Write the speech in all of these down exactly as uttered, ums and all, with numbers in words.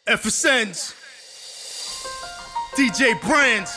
F S Ns, D J Brands,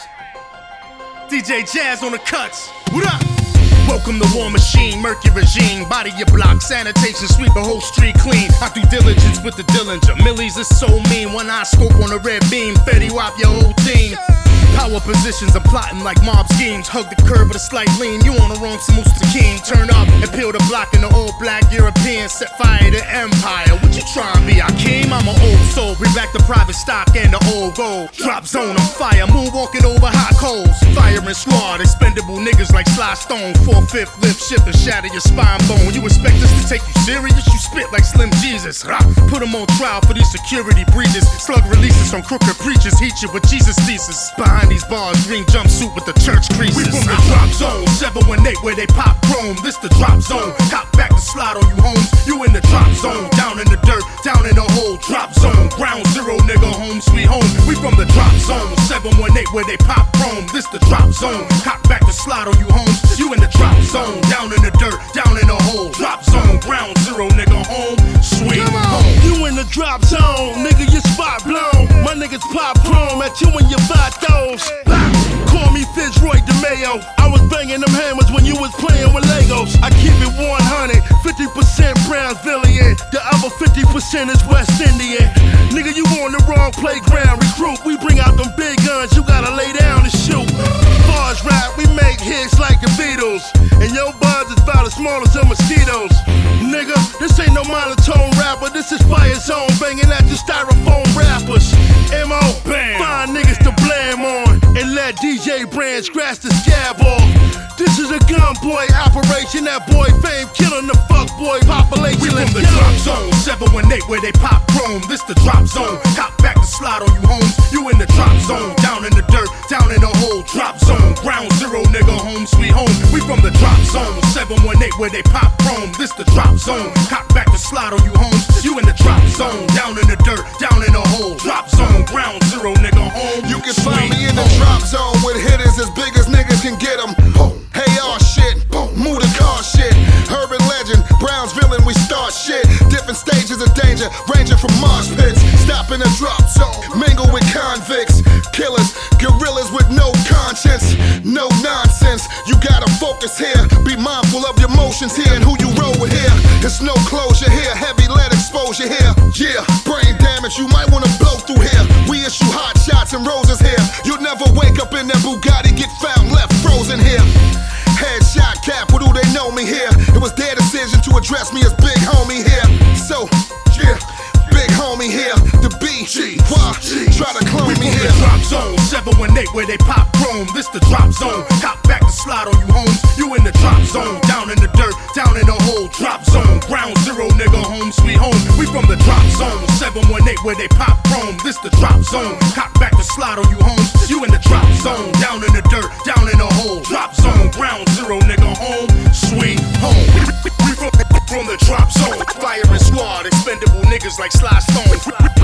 D J Jazz on the cuts. What up? Welcome to War Machine, murky regime. Body your block, sanitation, sweep the whole street clean. I do diligence with the Dillinger. Millies is so mean. One eye scope on a red beam. Fetty wap your whole team. Power positions, I'm plotting like mob schemes. Hug the curb with a slight lean. You on the wrong to Musta King. Turn up and peel the block in the old black European. Set fire to empire. What you trying be? I came, I'm an old soul. Bring back the private stock and the old gold. Drop zone on fire, moonwalking over hot coals. Firing squad, expendable niggas like Sly Stone. Four-fifth lift, shift and shatter your spine bone. You expect us to take you serious? You spit like Slim Jesus. Rah. Put them on trial for these security breaches. Slug releases from crooked preachers. Heat you with Jesus thesis. Behind these bars, green jumpsuit with the church creases. We from the drop zone, seven one eight where they pop chrome. This the drop zone. Cop back to slide on you homes. You in the drop zone, down in the dirt, down in the hole. Drop zone, ground zero, nigga, home sweet home. We from the drop zone, seven one eight where they pop chrome. This the drop zone. Cop back to slide on you homes. You in the drop zone, down in the dirt, down in the hole. Drop zone, ground zero, nigga, home sweet home. You in the drop zone, nigga, your spot blown. My niggas pop chrome at you and your vatos. Call me Fitzroy DeMayo. I was banging them hammers when you was playing with Legos. I keep it one hundred, fifty percent Brownsvillian. The other fifty percent is West Indian. Nigga, you on the wrong playground. Recruit, we bring out them big guns. You gotta lay down and shoot. Bars rap, we make hits like the Beatles. And your buzz is about as small as the mosquitoes. Nigga, this ain't no monotone rapper. This is Fire Zone banging at the styrofoam rappers. M O, find niggas to blame on. And let D J Brand scratch the scab off. This is a gun boy operation. That boy fame killing the fuck boy population. We from the drop zone, seven one eight where they pop chrome. This the drop zone. Cop back to slide on you homes. You in the drop zone, down in the dirt, down in the hole. Drop zone, ground zero, nigga, home sweet home. We from the drop zone, seven one eight where they pop chrome. This the drop zone. Cop back to slide on you homes. You in the drop zone, down in the dirt, down in the hole. Drop zone, ground zero, nigga, home. You can find me in the drop zone with hitters as big as niggas can get them. Hey, all shit, move the car shit. Urban legend, Brownsville and we start shit. Different stages of danger, ranging from marsh pits. Stop in the drop zone, mingle with convicts, killers, gorillas with no conscience, no nonsense. You gotta focus here, be mindful of your motions here and who you roll with here. There's no closure here, heavy lead exposure here. Yeah, brain damage, you might wanna blow through here. We issue hot shots and roses here. You'll never wake up in that Bugatti, get found left frozen here. Headshot capital, they know me here. It was their decision to address me as big homie here. So, yeah, big homie here. The B, why try to clone me here? The drop zone, seven one eight where they pop chrome. This the drop zone. Cop back to slide on you homes. You in the drop zone, down in the dirt, down in the hole. Drop zone, ground zero, nigga, home sweet home. We from the drop zone, seven one eight where they pop chrome. This the drop zone. Cop back to slide on you homes. You in the drop zone, down in the dirt, down in the hole. Drop zone, ground zero, nigga, home sweet home. We from, from the drop zone, firing squad, expendable niggas like Sly Stone.